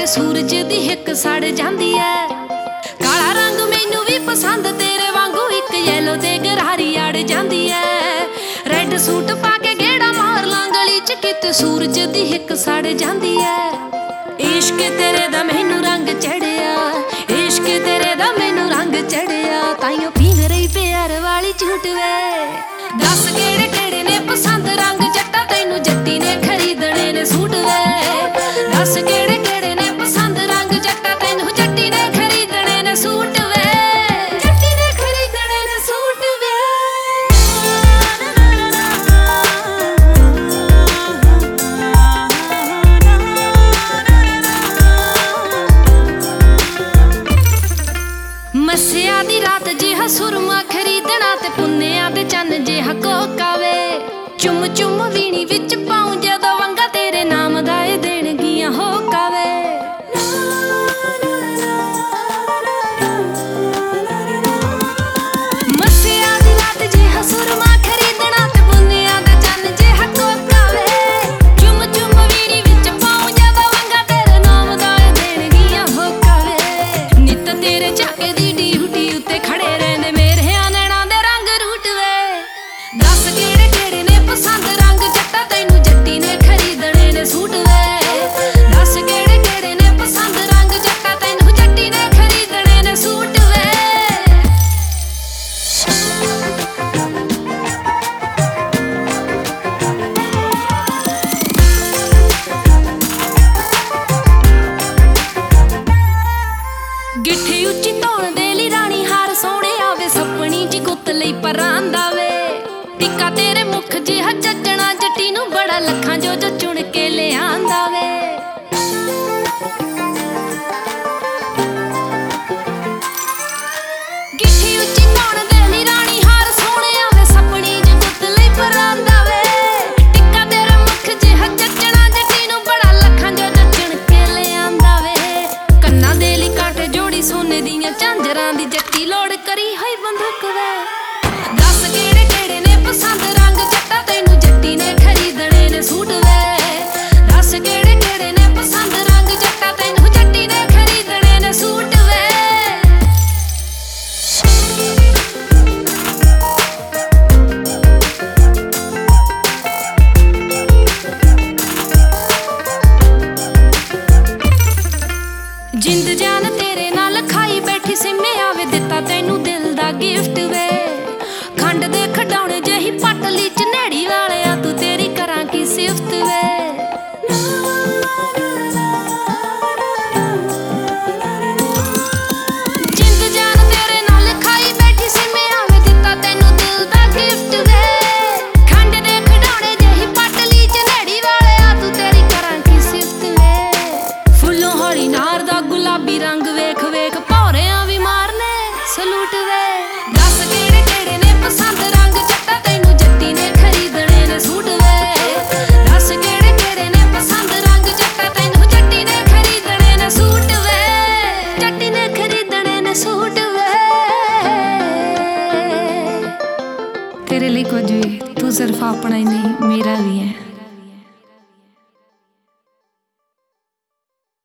सूरज दी हिक सड़ जांदी है। काला रंग मैनू भी पसंद तेरे वांगू एक येलो ते गरारी अड़ जांदी है। रेड सूट पा के गेड़ा मार लां गली च किते सूरज दी हिक सड़ जांदी है। इश्क तेरे दा मैनू रंग चढ़िया, इश्क तेरे दा मैनू रंग चढ़िया, ताइयों पींग रही प्यार वाली झूठ वे। दस केड़े केड़े ने पसंद रंग जट्टा तैनू जट्टी ने खरीदने ने सूट वे। दस केड़े केड़े ने पसंद रंग जट्टा तैनू जट्टी ने खरीदने ने सूट वे। जट्टी ने खरीदने ने सूट वे। मस्सिया दी रात जिहा सुरमा खरीदना ते पुन्नेया दे चन्न जिहा कोका वे। चुम चुम वीणी विच पाऊं जदों वंगा तेरे नाम दा ए देणगियां होका वे। मस्सिया दी रात जिहा सुरमा खरीदना ते पुन्नेया दे चन्न जिहा कोका वे। चुम चुम वीणी विच पाऊं जदों वंगा तेरे नाम दा ए देणगियां होका वे। नित तेरे झाके दी ड्यूटी उत्ते खड़े रहंदे मेरे नैणां दे रंग रूट वे। दस केड़े केड़े ने पसंद रंग जट्टा तैनू जट्टी ने खरीदने ने सूट वे। दस केड़े केड़े ने पसंद रंग जट्टा तैनू जट्टी ने खरीदने ने सूट वे। गिट्ठी उच्ची धौण दे लई राणी हार सोहणे आवे सपनी जी गुੱਤ ਲਈ ਪਰਾਂਦਾ ਵੇ। टिक्का तेरे मुख जिहा जचना जट्टी नू बड़ा लखां जो जो चुन के लिआंदा वे। गिट्ठी उच्ची धौण दे लई राणी हार सोहणे आवे सपनी जी गुੱਤ ਲਈ ਪਰਾਂਦਾ वे। टिक्का तेरे मुख जिहा जचना जट्टी नू बड़ा लखां जो जो चुन के लिआंदा वे। ਕੰਨਾਂ ਦੇ ਲਈ ਕਾਂਟੇ ਜੋੜੀ सोने ਦੀਆਂ ਝਾਂਜਰਾਂ ਦੀ जट्टी लोड़ करी होई बंदूक वे। दस केड़े केड़े ने पसंद रंग जट्टा तैनू जट्टी ने खरीदने ने सूट वे। दस केड़े केड़े ने पसंद रंग जट्टा तैनू जट्टी ने खरीदने ने सूट वे। जिंद जान तेरे नाल खाई बैठी सिम्मे आवे दिता तैनू दिल दा गिफ्ट वे। खंड दे खडौणे जही पटली च नेड़ी वालिया तू तेरी करां की सिफत वे। जिंद जान तेरे नाल खाई बैठी सिम्मे आवे दिता तैनू दिल दा गिफ्ट वे। खंड दे खडौणे जही पटली च नेड़ी वालिया तू तेरी करां की सिफत वे। फुल्लों हौली नार दा गुलाबी रंग वेख वेख भौरियां भी मारने सलूट वे। दस केड़े केड़े ने पसंद रंग जट्टा तैनू जट्टी ने खरीदने ने सूट वे। दस केड़े केड़े ने पसंद रंग जट्टा तैनू जट्टी ने खरीदने ने सूट वे। जट्टी ने खरीदने ने सूट वे। तेरे लिए कुछ भी तू सिर्फ अपना ही नहीं मेरा भी है।